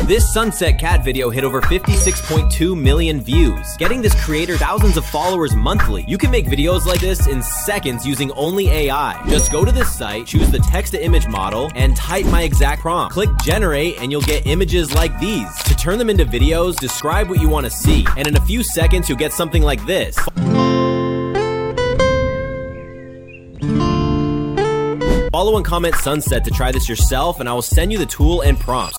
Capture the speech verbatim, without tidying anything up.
This sunset cat video hit over fifty-six point two million views, getting this creator thousands of followers monthly. You can make videos like this in seconds using only A I. Just go to this site, choose the text-to-image model, and type my exact prompt. Click generate and you'll get images like these. To turn them into videos, describe what you want to see, and in a few seconds you'll get something like this. Follow and comment Sunset to try this yourself, and I will send you the tool and prompts.